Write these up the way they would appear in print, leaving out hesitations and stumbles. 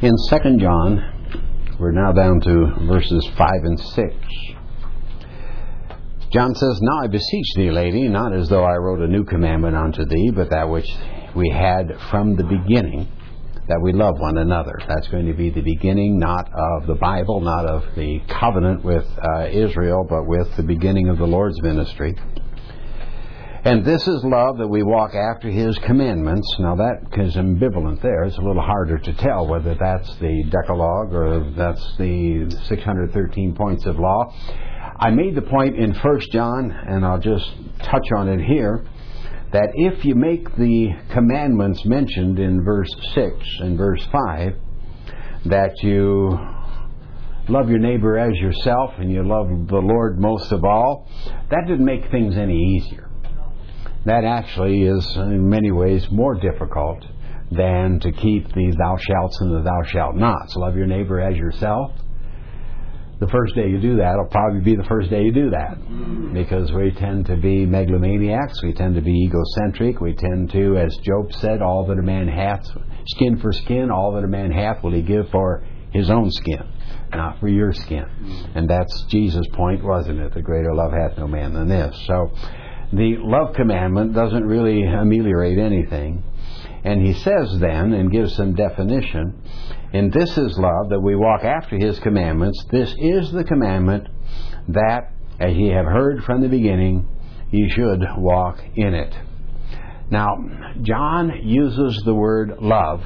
In 2 John, we're now down to verses 5 and 6. John says, "Now I beseech thee, lady, not as though I wrote a new commandment unto thee, but that which we had from the beginning, that we love one another." That's going to be the beginning, not of the Bible, not of the covenant with Israel, but with the beginning of the Lord's ministry. "And this is love, that we walk after His commandments." Now that is ambivalent there. It's a little harder to tell whether that's the Decalogue or that's the 613 points of law. I made the point in 1 John, and I'll just touch on it here, that if you make the commandments mentioned in verse 6 and verse 5, that you love your neighbor as yourself and you love the Lord most of all, that didn't make things any easier. That actually is in many ways more difficult than to keep the thou shalts and the thou shalt nots. Love your neighbor as yourself. The first day you do that will probably be the first day you do that, because we tend to be megalomaniacs, we tend to be egocentric, we tend to, as Job said, all that a man hath, skin for skin, all that a man hath will he give for his own skin, not for your skin. And that's Jesus' point, wasn't it? The greater love hath no man than this. So the love commandment doesn't really ameliorate anything. And he says then, and gives some definition, "And this is love, that we walk after His commandments. This is the commandment, that, as ye have heard from the beginning, ye should walk in it." Now, John uses the word love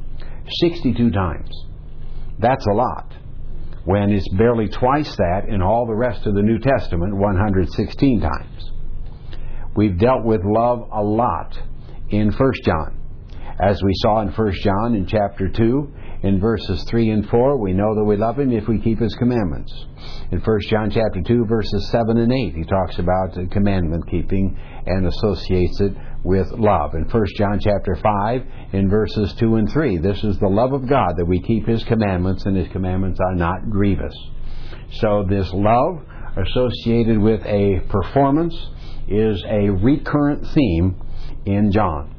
62 times. That's a lot, when it's barely twice that in all the rest of the New Testament, 116 times. We've dealt with love a lot in 1 John. As we saw in 1 John in chapter 2, in verses 3 and 4, we know that we love Him if we keep His commandments. In 1 John chapter 2, verses 7 and 8, he talks about commandment keeping and associates it with love. In 1 John chapter 5, in verses 2 and 3, this is the love of God, that we keep His commandments, and His commandments are not grievous. So this love associated with a performance is a recurrent theme in John.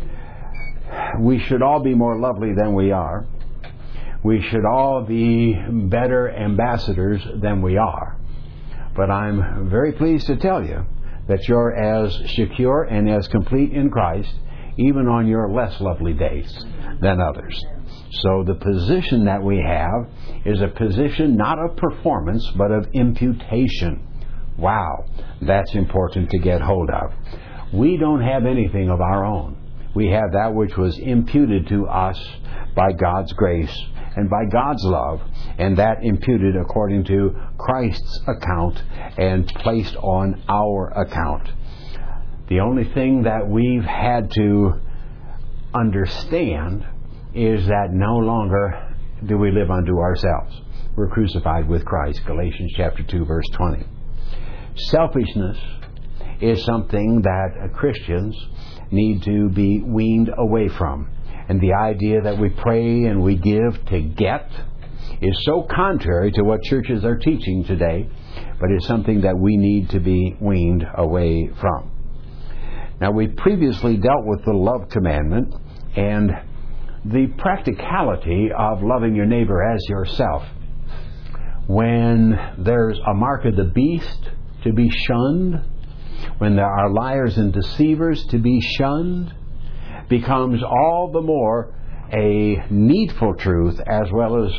We should all be more lovely than we are. We should all be better ambassadors than we are. But I'm very pleased to tell you that you're as secure and as complete in Christ, even on your less lovely days, than others. So the position that we have is a position not of performance, but of imputation. Wow, that's important to get hold of. We don't have anything of our own. We have that which was imputed to us by God's grace and by God's love, and that imputed according to Christ's account and placed on our account. The only thing that we've had to understand is that no longer do we live unto ourselves. We're crucified with Christ, Galatians chapter 2, verse 20. Selfishness is something that Christians need to be weaned away from. And the idea that we pray and we give to get is so contrary to what churches are teaching today, but is something that we need to be weaned away from. Now, we previously dealt with the love commandment and the practicality of loving your neighbor as yourself. When there's a mark of the beast, to be shunned. When there are liars and deceivers, to be shunned, becomes all the more a needful truth as well as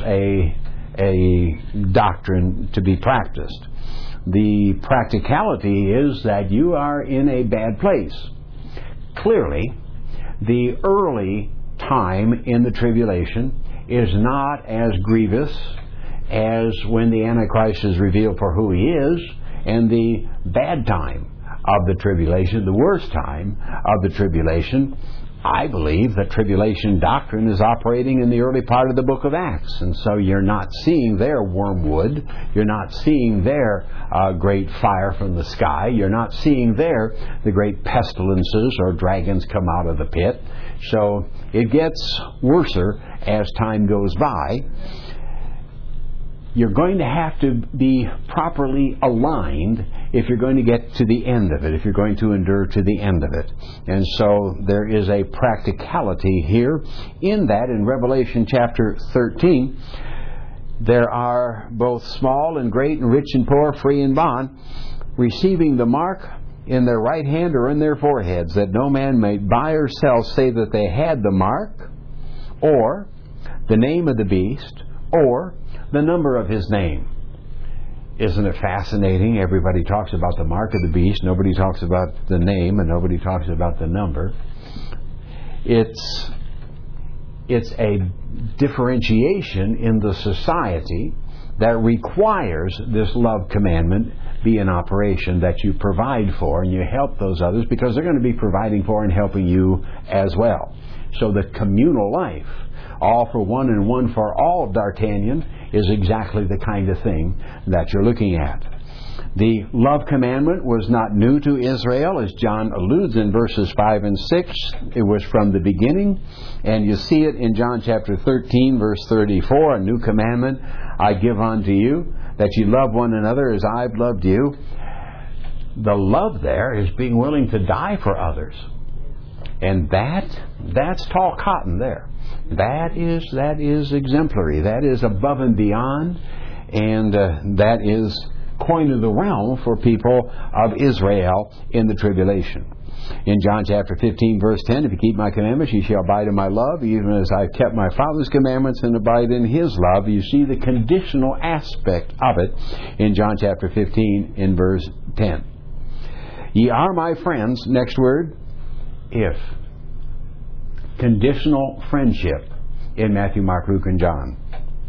a doctrine to be practiced. The practicality is that you are in a bad place. Clearly, the early time in the tribulation is not as grievous as when the Antichrist is revealed for who he is, and the bad time of the tribulation, the worst time of the tribulation. I believe that tribulation doctrine is operating in the early part of the book of Acts. And so you're not seeing there wormwood. You're not seeing there great fire from the sky. You're not seeing there the great pestilences or dragons come out of the pit. So it gets worser as time goes by. You're going to have to be properly aligned if you're going to get to the end of it, if you're going to endure to the end of it. And so there is a practicality here in that in Revelation chapter 13, there are both small and great and rich and poor, free and bond, receiving the mark in their right hand or in their foreheads, that no man may buy or sell save that they had the mark, or the name of the beast, or the number of his name. Isn't it fascinating? Everybody talks about the mark of the beast. Nobody talks about the name, and nobody talks about the number. It's a differentiation in the society that requires this love commandment be in operation, that you provide for and you help those others, because they're going to be providing for and helping you as well. So the communal life, all for one and one for all, D'Artagnan, is exactly the kind of thing that you're looking at. The love commandment was not new to Israel, as John alludes in verses 5 and 6. It was from the beginning, and you see it in John chapter 13, verse 34, a new commandment I give unto you, that you love one another as I've loved you. The love there is being willing to die for others. And that's tall cotton there. That is exemplary. That is above and beyond, and that is coin of the realm for people of Israel in the tribulation. In John chapter 15, verse 10, if you keep my commandments, you shall abide in my love, even as I kept my Father's commandments and abide in his love. You see the conditional aspect of it in John chapter 15 in verse 10. Ye are my friends, next word, if. Conditional friendship in Matthew, Mark, Luke, and John.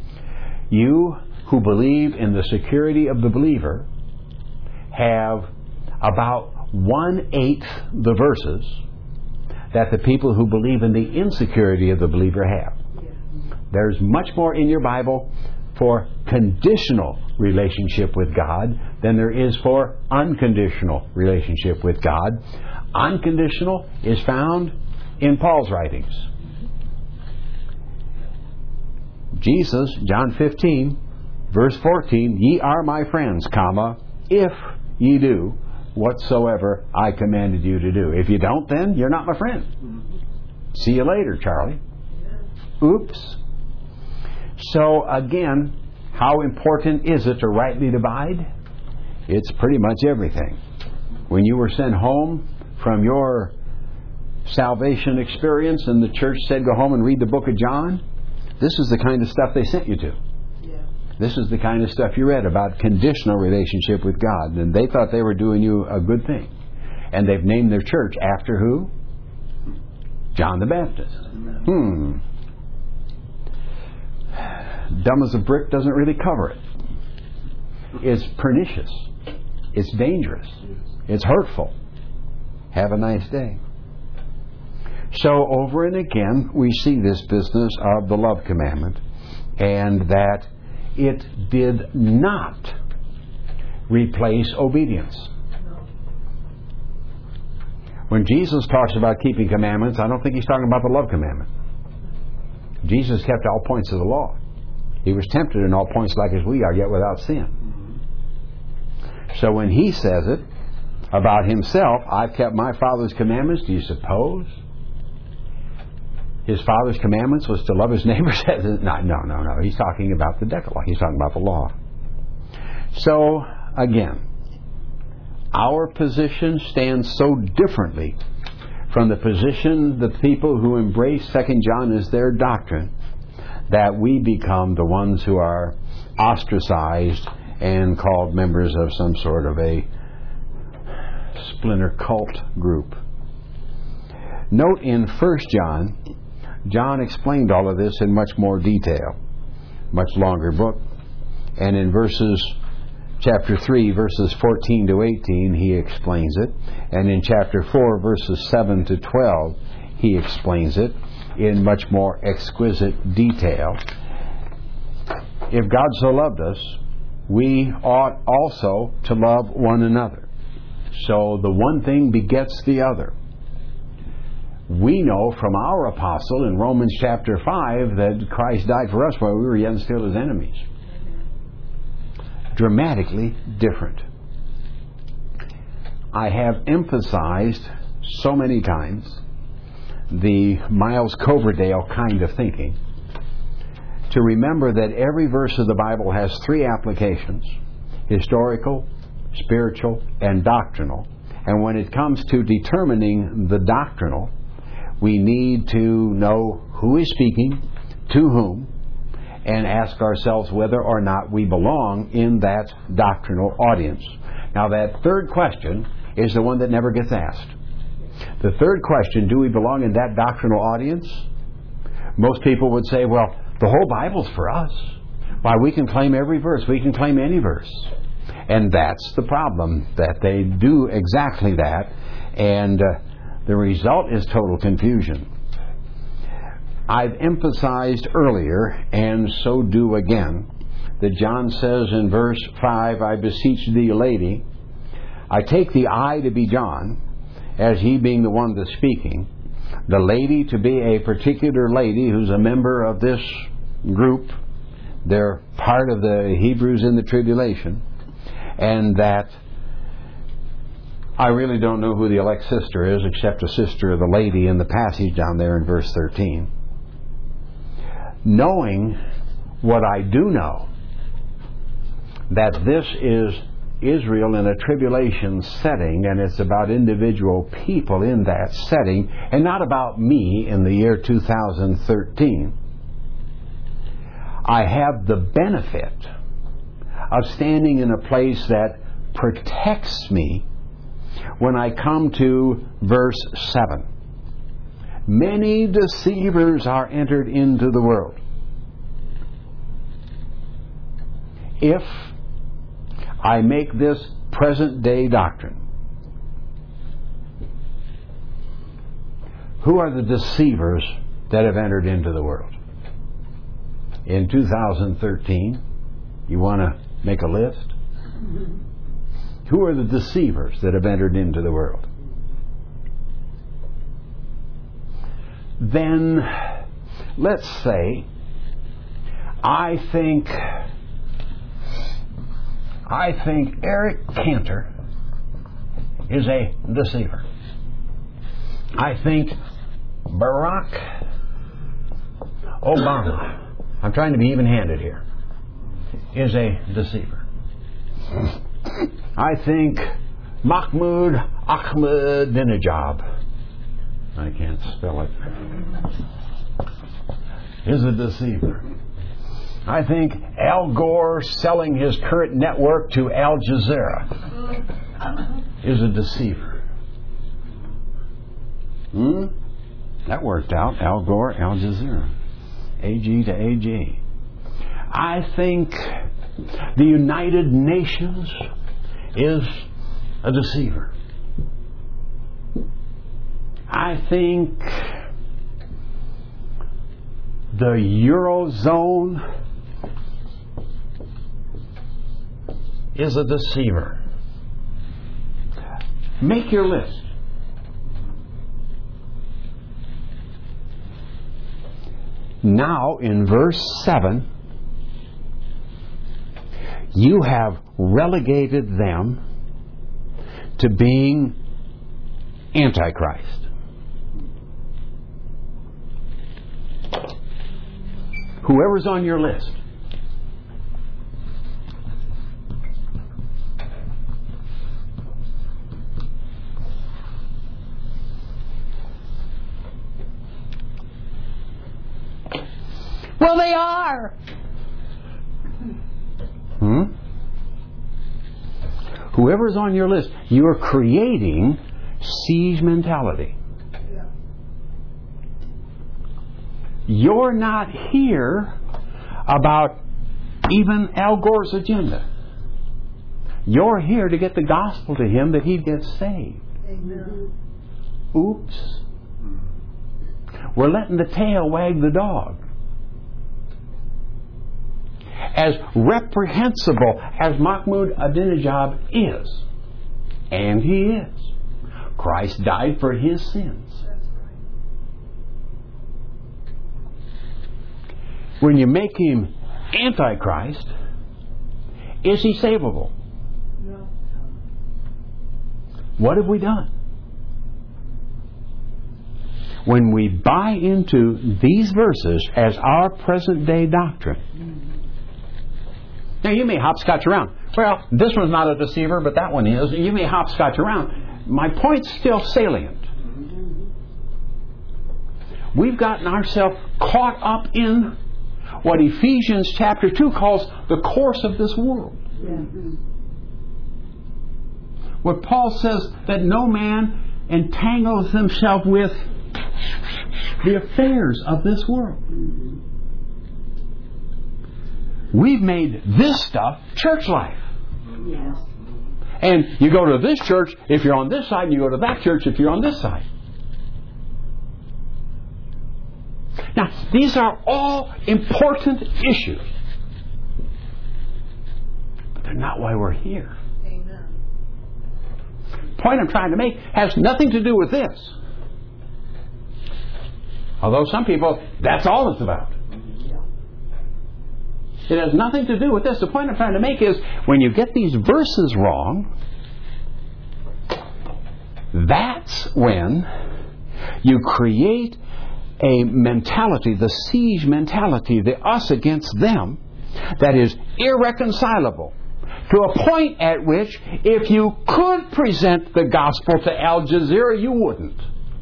You who believe in the security of the believer have about 1/8 the verses that the people who believe in the insecurity of the believer have. There's much more in your Bible for conditional relationship with God than there is for unconditional relationship with God. Unconditional is found in Paul's writings. Jesus, John 15, verse 14, ye are my friends, comma, if ye do whatsoever I commanded you to do. If you don't, then you're not my friend. See you later, Charlie. Oops. So again, how important is it to rightly divide? It's pretty much everything. When you were sent home from your salvation experience and the church said go home and read the book of John, this is the kind of stuff they sent you to. This is the kind of stuff you read about conditional relationship with God. And they thought they were doing you a good thing. And they've named their church after who? John the Baptist. Dumb as a brick doesn't really cover it. It's pernicious. It's dangerous. It's hurtful. Have a nice day. So over and again we see this business of the love commandment, and that it did not replace obedience. When Jesus talks about keeping commandments, I don't think he's talking about the love commandment. Jesus kept all points of the law. He was tempted in all points like as we are, yet without sin. So when he says it about himself, I've kept my Father's commandments, do you suppose his Father's commandments was to love his neighbor? No. He's talking about the Decalogue. He's talking about the law. So, again, our position stands so differently from the position the people who embrace 2 John as their doctrine that we become the ones who are ostracized and called members of some sort of a splinter cult group. Note in 1 John, John explained all of this in much more detail. Much longer book. And in chapter 3, verses 14 to 18, he explains it. And in chapter 4, verses 7 to 12, he explains it in much more exquisite detail. If God so loved us, we ought also to love one another. So the one thing begets the other. We know from our apostle in Romans chapter 5 that Christ died for us while we were yet still his enemies. Dramatically different. I have emphasized so many times the Miles Coverdale kind of thinking, to remember that every verse of the Bible has three applications: historical, spiritual, and doctrinal. And when it comes to determining the doctrinal, we need to know who is speaking, to whom, and ask ourselves whether or not we belong in that doctrinal audience. Now, that third question is the one that never gets asked. The third question, do we belong in that doctrinal audience? Most people would say, well, the whole Bible's for us. Why, we can claim every verse. We can claim any verse. And that's the problem, that they do exactly that, and the result is total confusion. I've emphasized earlier, and so do again, that John says in verse 5, I beseech thee, lady. I take the I to be John, as he being the one that's speaking, the lady to be a particular lady who's a member of this group. They're part of the Hebrews in the tribulation, and that I really don't know who the elect sister is except a sister of the lady in the passage down there in verse 13. Knowing what I do know, that this is Israel in a tribulation setting, and it's about individual people in that setting, and not about me in the year 2013. I have the benefit of standing in a place that protects me when I come to verse 7. Many deceivers are entered into the world. If I make this present day doctrine, who are the deceivers that have entered into the world? In 2013, you want to make a list? Who are the deceivers that have entered into the world? Then, let's say, I think Eric Cantor is a deceiver. I think Barack Obama, I'm trying to be even-handed here, is a deceiver. I think Mahmoud Ahmadinejad, I can't spell it, is a deceiver. I think Al Gore selling his current network to Al Jazeera is a deceiver. That worked out. Al Gore, Al Jazeera. AG to AG. I think the United Nations is a deceiver. I think the Eurozone is a deceiver. Make your list. Now, in verse 7, you have relegated them to being Antichrist. Whoever's on your list. Well, they are. Whoever's on your list, you're creating siege mentality. You're not here about even Al Gore's agenda. You're here to get the gospel to him that he'd get saved. Amen. Oops. We're letting the tail wag the dog. As reprehensible as Mahmoud Ahmadinejad is, and he is, Christ died for his sins. When you make him Antichrist, is he savable? No. What have we done? When we buy into these verses as our present day doctrine. Now you may hopscotch around. Well, this one's not a deceiver, but that one is. You may hopscotch around. My point's still salient. We've gotten ourselves caught up in what Ephesians chapter 2 calls the course of this world. Where Paul says that no man entangles himself with the affairs of this world. We've made this stuff church life. Yes. And you go to this church if you're on this side, and you go to that church if you're on this side. Now, these are all important issues. But they're not why we're here. Amen. The point I'm trying to make has nothing to do with this. Although some people, that's all it's about. It has nothing to do with this. The point I'm trying to make is when you get these verses wrong, that's when you create a mentality, the siege mentality, the us against them, that is irreconcilable. To a point at which, if you could present the gospel to Al Jazeera, you wouldn't.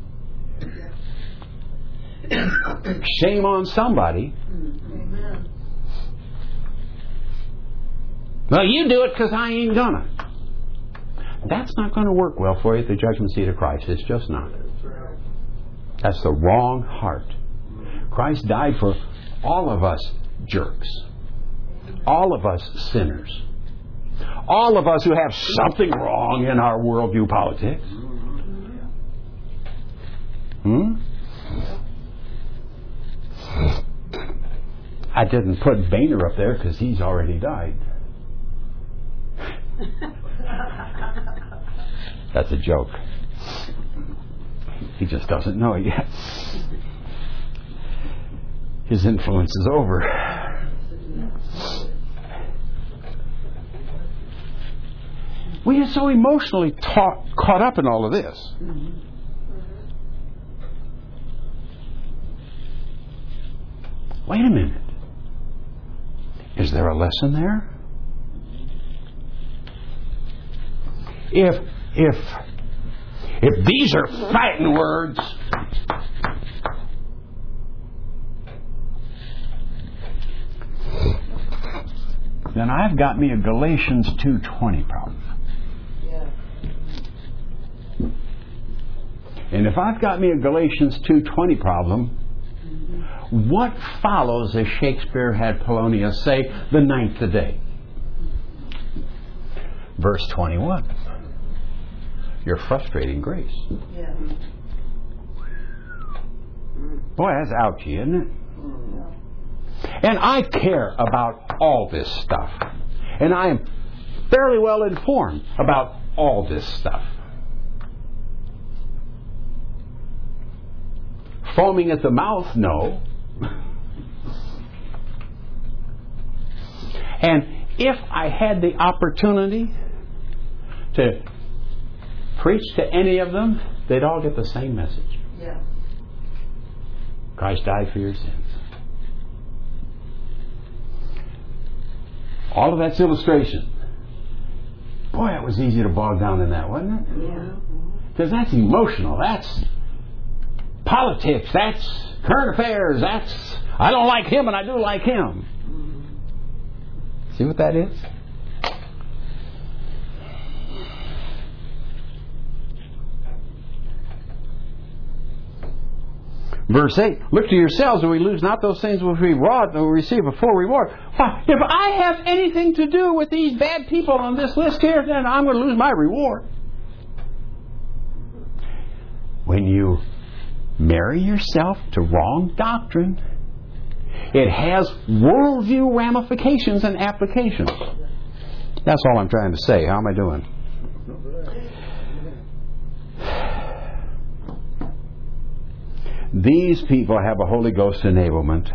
Shame on somebody. Amen. Well, you do it because I ain't gonna. That's not going to work well for you at the judgment seat of Christ. It's just not. That's the wrong heart. Christ died for all of us jerks. All of us sinners. All of us who have something wrong in our worldview politics. I didn't put Boehner up there because he's already died. That's a joke. He just doesn't know it yet. His influence is over. We are so emotionally caught up in all of this. Wait a minute. Is there a lesson there? If these are fighting words, then I've got me a Galatians 2:20 problem. Yeah. And if I've got me a Galatians 2:20 problem, what follows, as Shakespeare had Polonius say, the ninth day? Verse 21. You're frustrating grace. Yeah. Boy, that's ouchy, isn't it? And I care about all this stuff. And I am fairly well informed about all this stuff. Foaming at the mouth, no. And if I had the opportunity to preach to any of them, they'd all get the same message. Yeah. Christ died for your sins. All of that's illustration. Boy, it was easy to bog down in that, wasn't it? Yeah. Because that's emotional. That's politics. That's current affairs. That's I don't like him and I do like him. See what that is? Verse 8, look to yourselves and we lose not those things which we wrought, and we receive a full reward. If I have anything to do with these bad people on this list here, then I'm going to lose my reward. When you marry yourself to wrong doctrine, it has worldview ramifications and applications. That's all I'm trying to say. How am I doing? These people have a Holy Ghost enablement.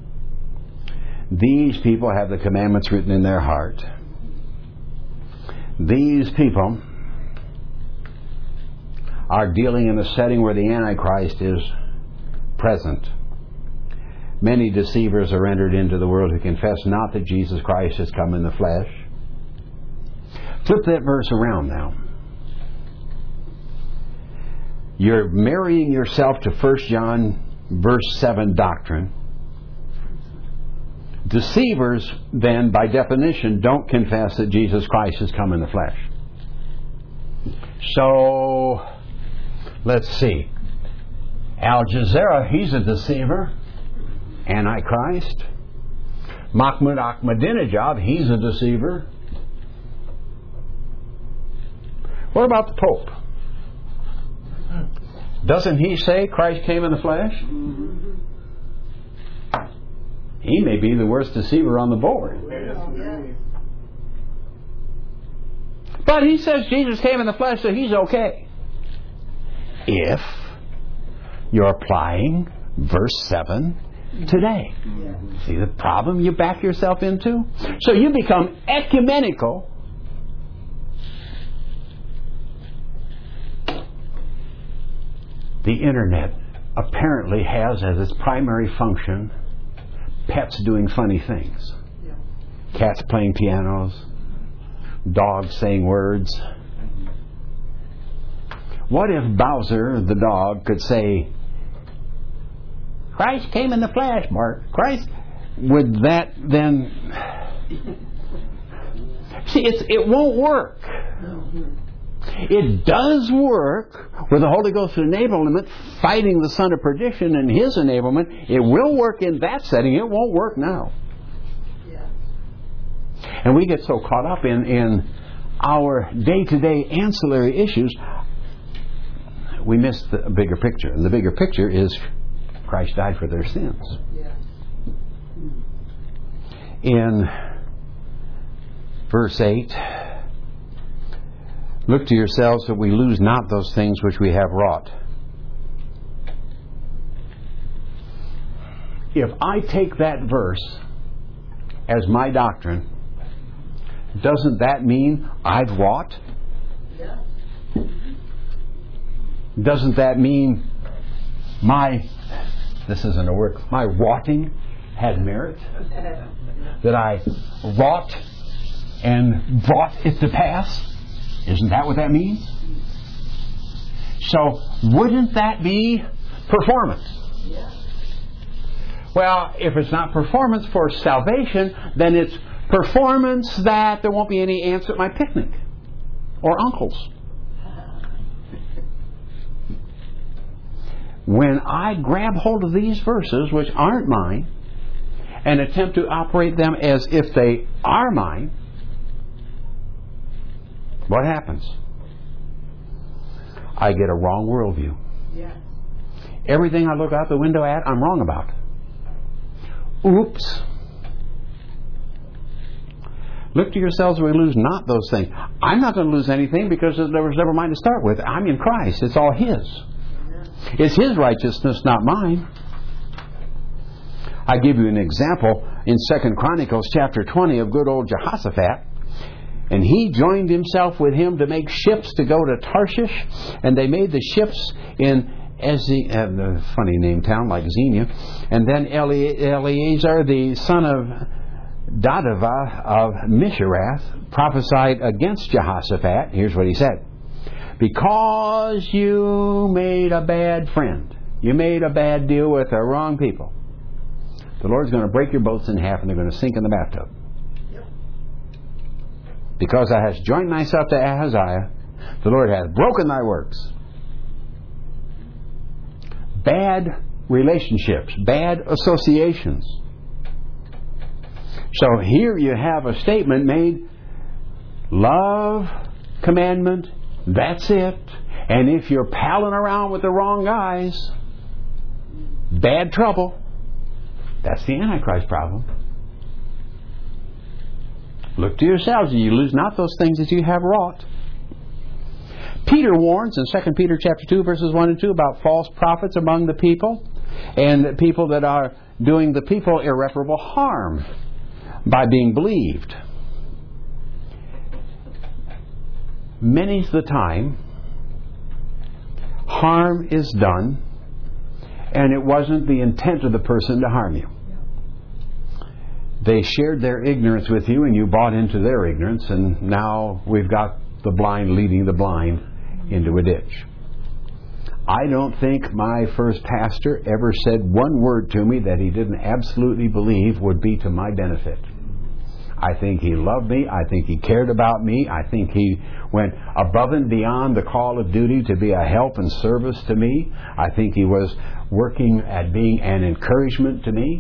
These people have the commandments written in their heart. These people are dealing in a setting where the Antichrist is present. Many deceivers are entered into the world who confess not that Jesus Christ has come in the flesh. Flip that verse around now. You're marrying yourself to 1 John verse 7 doctrine. Deceivers, then, by definition, don't confess that Jesus Christ has come in the flesh. So, let's see. Al Jazeera, he's a deceiver. Antichrist. Mahmoud Ahmadinejad, he's a deceiver. What about the Pope? Doesn't he say Christ came in the flesh? He may be the worst deceiver on the board. But he says Jesus came in the flesh, so he's okay. If you're applying verse 7 today. See the problem you back yourself into? So you become ecumenical. The Internet apparently has as its primary function pets doing funny things. Cats playing pianos, dogs saying words. What if Bowser the dog could say, Christ came in the flesh, Mark. Christ. Would that then... See, it won't work. It does work with the Holy Ghost enablement, fighting the son of perdition and his enablement. It will work in that setting. It won't work now. And we get so caught up in our day-to-day ancillary issues, we miss the bigger picture. And the bigger picture is Christ died for their sins. In verse 8, look to yourselves that we lose not those things which we have wrought. If I take that verse as my doctrine, doesn't that mean I've wrought? Doesn't that mean this isn't a word, my wroughting had merit? That I wrought and brought it to pass? Isn't that what that means? So, wouldn't that be performance? Well, if it's not performance for salvation, then it's performance that there won't be any ants at my picnic or uncles. When I grab hold of these verses, which aren't mine, and attempt to operate them as if they are mine, what happens? I get a wrong worldview. Everything I look out the window at, I'm wrong about. Oops. Look to yourselves, we lose not those things. I'm not going to lose anything because there was never mine to start with. I'm in Christ. It's all His. It's His righteousness, not mine. I give you an example in 2 Chronicles chapter 20 of good old Jehoshaphat. And he joined himself with him to make ships to go to Tarshish. And they made the ships in a funny name town like Xenia. And then Eleazar, the son of Dodavah of Misharath, prophesied against Jehoshaphat. Here's what he said. Because you made a bad friend. You made a bad deal with the wrong people. The Lord's going to break your boats in half and they're going to sink in the bathtub. Because thou hast joined thyself to Ahaziah, the Lord hath broken thy works. Bad relationships, bad associations. So here you have a statement made, love, commandment, that's it. And if you're palling around with the wrong guys, bad trouble. That's the Antichrist problem. Look to yourselves, and you lose not those things that you have wrought. Peter warns in 2 Peter chapter 2, verses 1 and 2 about false prophets among the people, and people that are doing the people irreparable harm by being believed. Many's the time harm is done, and it wasn't the intent of the person to harm you. They shared their ignorance with you, and you bought into their ignorance, and now we've got the blind leading the blind into a ditch. I don't think my first pastor ever said one word to me that he didn't absolutely believe would be to my benefit. I think he loved me. I think he cared about me. I think he went above and beyond the call of duty to be a help and service to me. I think he was working at being an encouragement to me.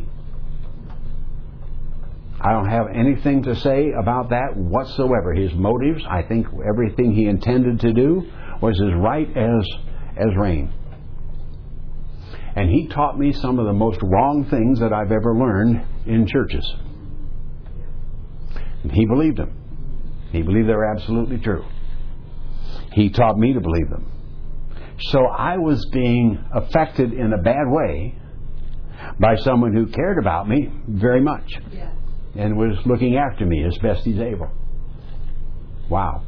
I don't have anything to say about that whatsoever. His motives, I think everything he intended to do was as right as rain. And he taught me some of the most wrong things that I've ever learned in churches. And he believed them. He believed they were absolutely true. He taught me to believe them. So I was being affected in a bad way by someone who cared about me very much. Yes. And was looking after me as best he's able. Wow.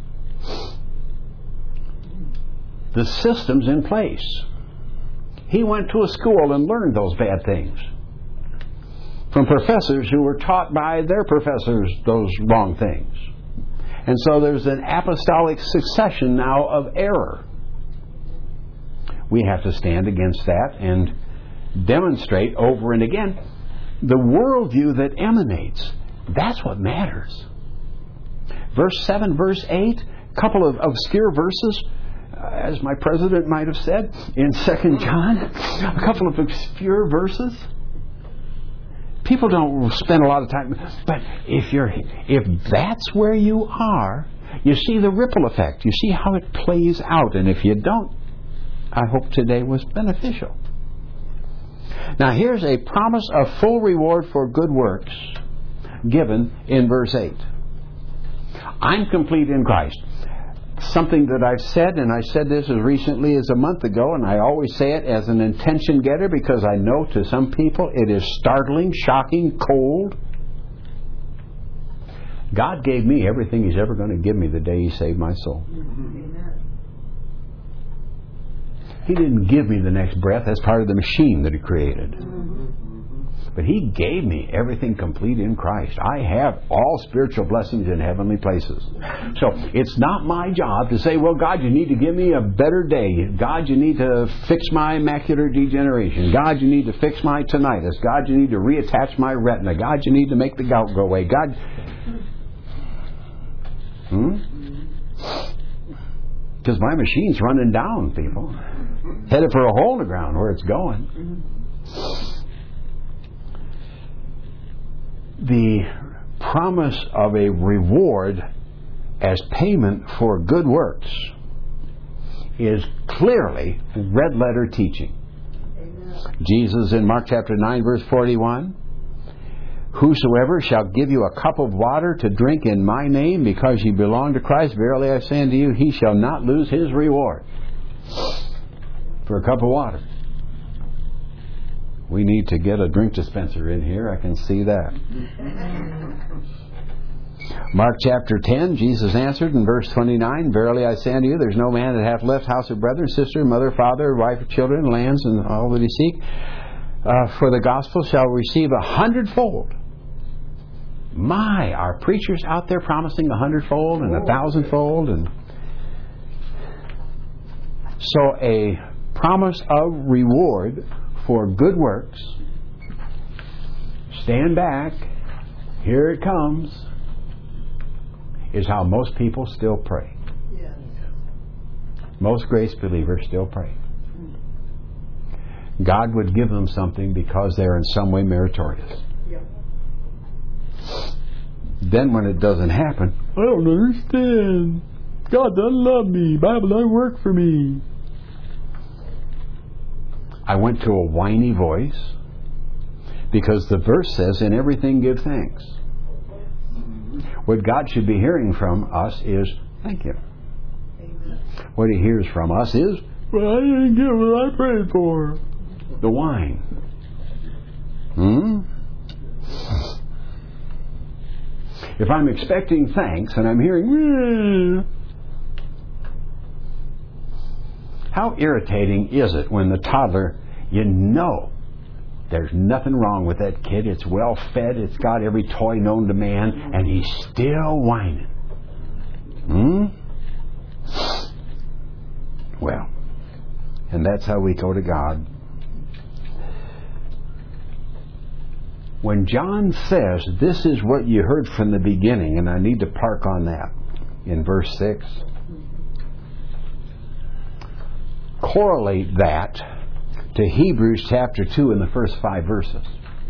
The system's in place. He went to a school and learned those bad things from professors who were taught by their professors those wrong things. And so there's an apostolic succession now of error. We have to stand against that and demonstrate over and again the worldview that emanates. That's what matters. Verse 7, verse 8, a couple of obscure verses, as my president might have said, in 2 John, a couple of obscure verses. People don't spend a lot of time, but if that's where you are, you see the ripple effect. You see how it plays out. And if you don't, I hope today was beneficial. Now here's a promise of full reward for good works given in verse 8. I'm complete in Christ. Something that I've said, and I said this as recently as a month ago, and I always say it as an intention getter because I know to some people it is startling, shocking, cold. God gave me everything He's ever going to give me the day He saved my soul. He didn't give me the next breath. That's part of the machine that He created. But He gave me everything complete in Christ. I have all spiritual blessings in heavenly places. So it's not my job to say, well, God, you need to give me a better day. God, you need to fix my macular degeneration. God, you need to fix my tinnitus. God, you need to reattach my retina. God, you need to make the gout go away. God... Because my machine's running down, people. Headed for a hole in the ground where it's going. The promise of a reward as payment for good works is clearly red letter teaching. Amen. Jesus in Mark chapter 9 verse 41, whosoever shall give you a cup of water to drink in my name because ye belong to Christ, verily I say unto you, he shall not lose his reward for a cup of water. We need to get a drink dispenser in here. I can see that. Mark chapter 10, Jesus answered in verse 29, verily I say unto you, there's no man that hath left house of brethren, sister, mother, father, wife, children, lands, and all that he seek, for the gospel shall receive 100-fold. My, are preachers out there promising 100-fold and 1,000-fold? And so a promise of reward for good works. Stand back. Here it comes. Is how most people still pray. Yes. Most grace believers still pray. God would give them something because they're in some way meritorious. Yep. Then when it doesn't happen, I don't understand. God doesn't love me. Bible doesn't work for me. I went to a whiny voice because the verse says, in everything give thanks. What God should be hearing from us is, thank you. Amen. What He hears from us is, well, I didn't get what I prayed for. The whine. If I'm expecting thanks and I'm hearing, How irritating is it when the toddler, you know, there's nothing wrong with that kid. It's well fed. It's got every toy known to man. And he's still whining. Well, and that's how we go to God. When John says, this is what you heard from the beginning, and I need to park on that in verse 6, correlate that to Hebrews chapter 2 in the first 5 verses.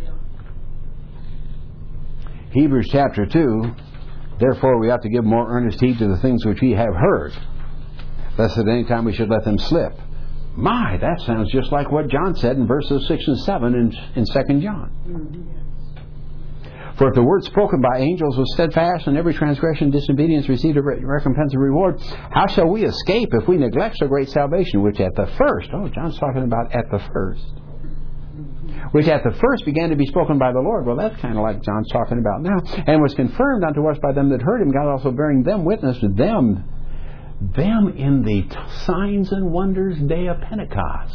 Hebrews chapter 2, therefore we ought to give more earnest heed to the things which we have heard, lest at any time we should let them slip. My, that sounds just like what John said in verses 6 and 7 in 2 John. For if the word spoken by angels was steadfast, and every transgression and disobedience received a recompense and reward, how shall we escape if we neglect so great salvation, which at the first, John's talking about at the first, which at the first began to be spoken by the Lord. Well, that's kind of like John's talking about now. And was confirmed unto us by them that heard him, God also bearing them witness to them in the signs and wonders day of Pentecost.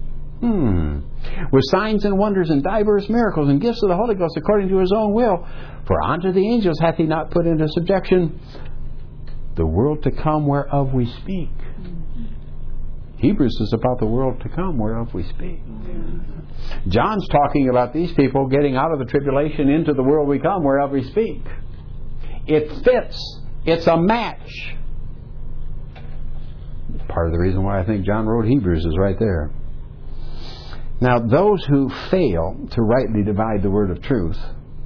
With signs and wonders and diverse miracles and gifts of the Holy Ghost according to his own will. For unto the angels hath he not put into subjection the world to come whereof we speak. Hebrews is about the world to come whereof we speak. John's talking about these people getting out of the tribulation into the world we come whereof we speak. It fits. It's a match. Part of the reason why I think John wrote Hebrews is right there. Now, those who fail to rightly divide the word of truth,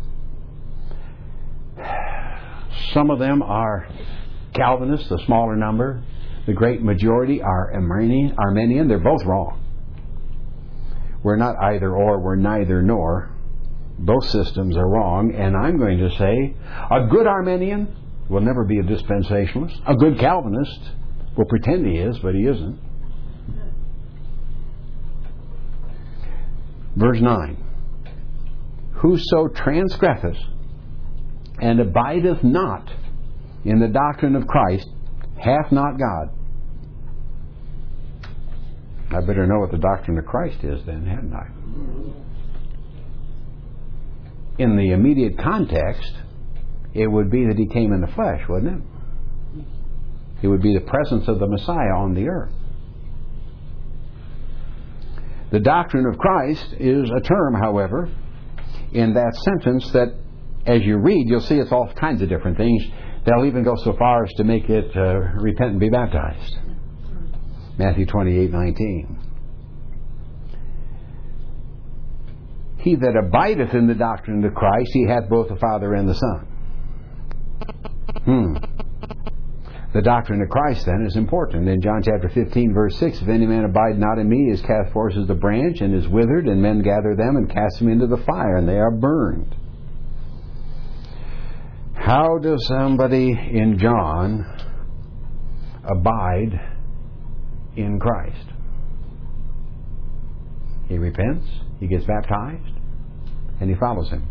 some of them are Calvinists, the smaller number. The great majority are Arminian. They're both wrong. We're not either or, we're neither nor. Both systems are wrong, and I'm going to say a good Arminian will never be a dispensationalist. A good Calvinist will pretend he is, but he isn't. Verse 9. Whoso transgresseth and abideth not in the doctrine of Christ hath not God. I better know what the doctrine of Christ is then, hadn't I? In the immediate context, it would be that he came in the flesh, wouldn't it? It would be the presence of the Messiah on the earth. The doctrine of Christ is a term, however, in that sentence that as you read, you'll see it's all kinds of different things. They'll even go so far as to make it repent and be baptized. Matthew 28:19. He that abideth in the doctrine of Christ, he hath both the Father and the Son. The doctrine of Christ, then, is important. In John chapter 15, verse 6, if any man abide not in me, he is cast forth as the branch, and is withered, and men gather them and cast them into the fire, and they are burned. How does somebody in John abide in Christ? He repents, he gets baptized, and he follows him.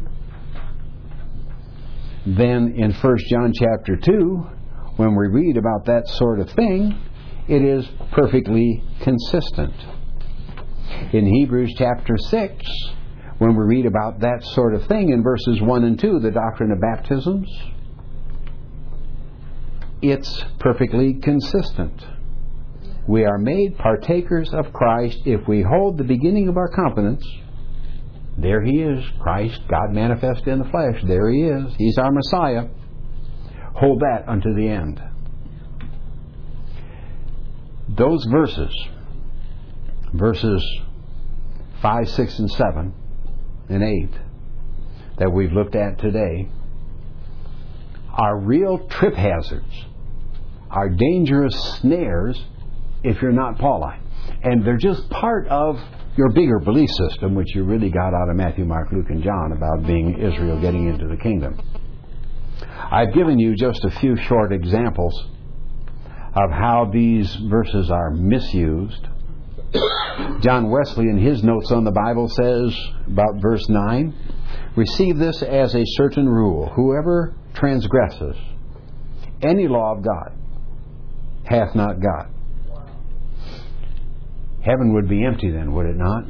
Then in 1 John chapter 2, when we read about that sort of thing, it is perfectly consistent. In Hebrews chapter 6, when we read about that sort of thing in verses 1 and 2, the doctrine of baptisms, it's perfectly consistent. We are made partakers of Christ if we hold the beginning of our confidence. There he is, Christ, God manifest in the flesh. There he is. He's our Messiah. Hold that unto the end. Those verses 5, 6, and 7, and 8, that we've looked at today, are real trip hazards, are dangerous snares if you're not Pauline. And they're just part of your bigger belief system, which you really got out of Matthew, Mark, Luke, and John about being Israel getting into the kingdom. I've given you just a few short examples of how these verses are misused. John Wesley, in his notes on the Bible, says about verse 9, receive this as a certain rule. Whoever transgresses any law of God hath not God. Heaven would be empty then, would it not?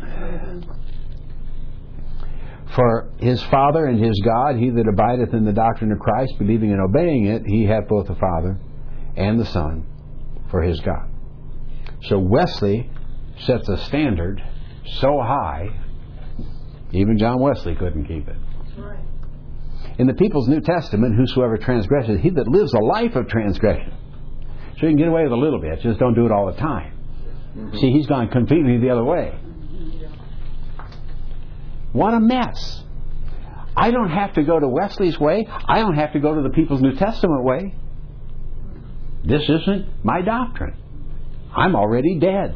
For his Father and his God, he that abideth in the doctrine of Christ, believing and obeying it, he hath both the Father and the Son for his God. So Wesley sets a standard so high, even John Wesley couldn't keep it. Right. In the People's New Testament, whosoever transgresses, he that lives a life of transgression. So you can get away with a little bit, just don't do it all the time. See, he's gone completely the other way. What a mess. I don't have to go to Wesley's way. I don't have to go to the People's New Testament way. This isn't my doctrine. I'm already dead.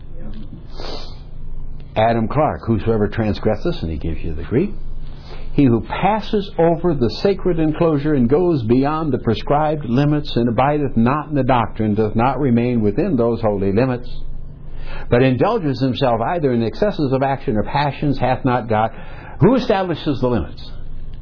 Adam Clarke, whosoever transgresses, and he gives you the Greek, he who passes over the sacred enclosure and goes beyond the prescribed limits and abideth not in the doctrine doth not remain within those holy limits, but indulges himself either in excesses of action or passions, hath not God. Who establishes the limits?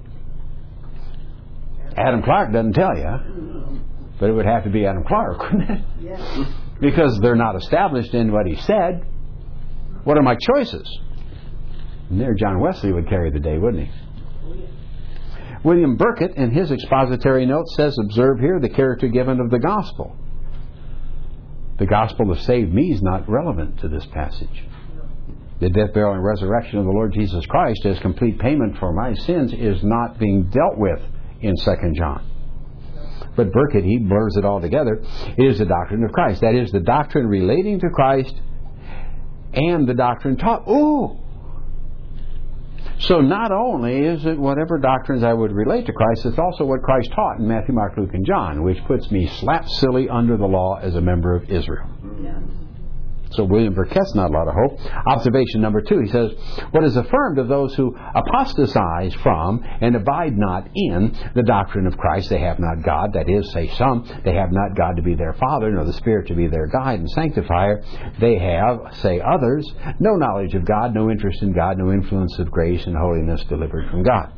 Adam Clarke doesn't tell you, but it would have to be Adam Clarke, wouldn't it? Yes. Because they're not established in what he said. What are my choices? And there John Wesley would carry the day, wouldn't he? William Burkitt, in his expository notes, says, observe here the character given of the gospel. The gospel of saved me is not relevant to this passage. The death, burial, and resurrection of the Lord Jesus Christ as complete payment for my sins is not being dealt with in 2 John. But Burkitt, he blurs it all together. It is the doctrine of Christ. That is, the doctrine relating to Christ and the doctrine taught. Ooh! So not only is it whatever doctrines I would relate to Christ, it's also what Christ taught in Matthew, Mark, Luke, and John, which puts me slap silly under the law as a member of Israel. Yeah. So William Burkitt's not a lot of hope. Observation number 2, he says, what is affirmed of those who apostatize from and abide not in the doctrine of Christ, they have not God, that is, say some, they have not God to be their Father, nor the Spirit to be their guide and sanctifier. They have, say others, no knowledge of God, no interest in God, no influence of grace and holiness delivered from God.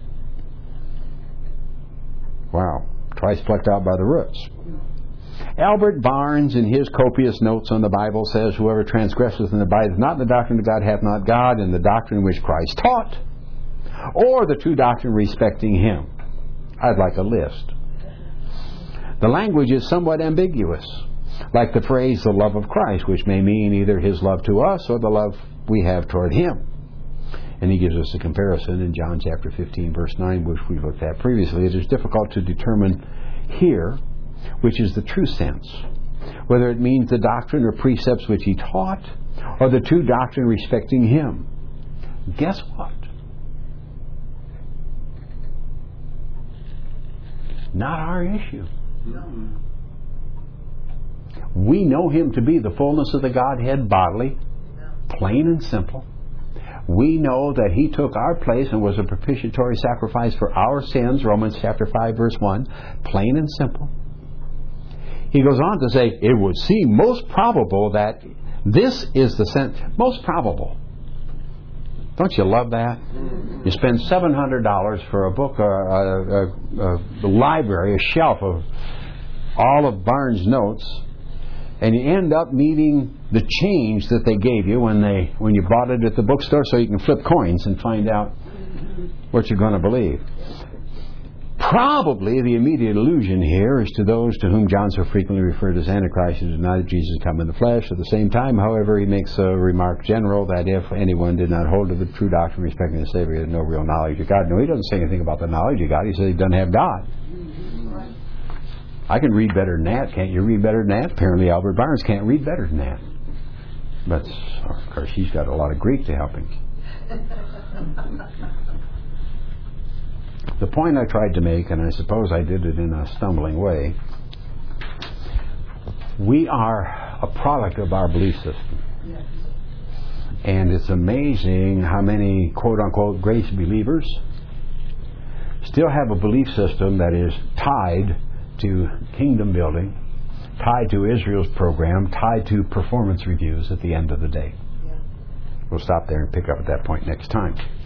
Wow. Twice plucked out by the roots. Albert Barnes, in his copious notes on the Bible, says, whoever transgresses and abideth not in the doctrine of God hath not God, in the doctrine which Christ taught, or the true doctrine respecting him. I'd like a list. The language is somewhat ambiguous, like the phrase, the love of Christ, which may mean either his love to us or the love we have toward him. And he gives us a comparison in John chapter 15, verse 9, which we looked at previously. It is difficult to determine here which is the true sense, whether it means the doctrine or precepts which he taught, or the true doctrine respecting him. Guess what? Not our issue. We know him to be the fullness of the Godhead bodily, plain and simple. We know that he took our place and was a propitiatory sacrifice for our sins, Romans chapter 5, verse 1, plain and simple. He goes on to say, it would seem most probable that this is the sense. Most probable. Don't you love that? You spend $700 for a book, a library, a shelf of all of Barnes' notes, and you end up needing the change that they gave you when you bought it at the bookstore, so you can flip coins and find out what you're going to believe. Probably the immediate allusion here is to those to whom John so frequently referred as Antichrist, who denied Jesus come in the flesh. At the same time, however, he makes a remark general that if anyone did not hold to the true doctrine respecting the Savior, he had no real knowledge of God. No, he doesn't say anything about the knowledge of God. He says he doesn't have God. I can read better than that. Can't you read better than that? Apparently Albert Barnes can't read better than that. But, of course, he's got a lot of Greek to help him. The point I tried to make, and I suppose I did it in a stumbling way, we are a product of our belief system. Yes. And it's amazing how many quote-unquote grace believers still have a belief system that is tied to kingdom building, tied to Israel's program, tied to performance reviews at the end of the day. Yeah. We'll stop there and pick up at that point next time.